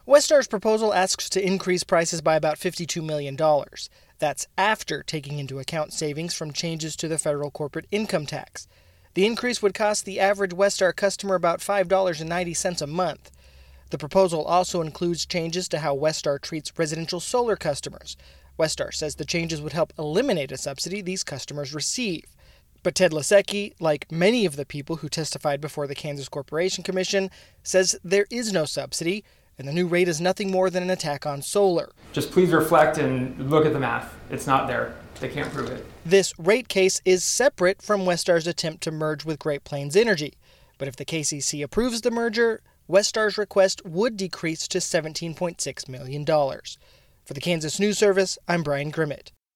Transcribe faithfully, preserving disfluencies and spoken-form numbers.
Westar's proposal asks to increase prices by about fifty-two million dollars. That's after taking into account savings from changes to the federal corporate income tax. The increase would cost the average Westar customer about five dollars and ninety cents a month. The proposal also includes changes to how Westar treats residential solar customers. Westar says the changes would help eliminate a subsidy these customers receive. But Ted Lasecki, like many of the people who testified before the Kansas Corporation Commission, says there is no subsidy, and the new rate is nothing more than an attack on solar. Just please reflect and look at the math. It's not there. They can't prove it. This rate case is separate from Westar's attempt to merge with Great Plains Energy. But if the K C C approves the merger, Westar's request would decrease to seventeen point six million dollars. For the Kansas News Service, I'm Brian Grimmett.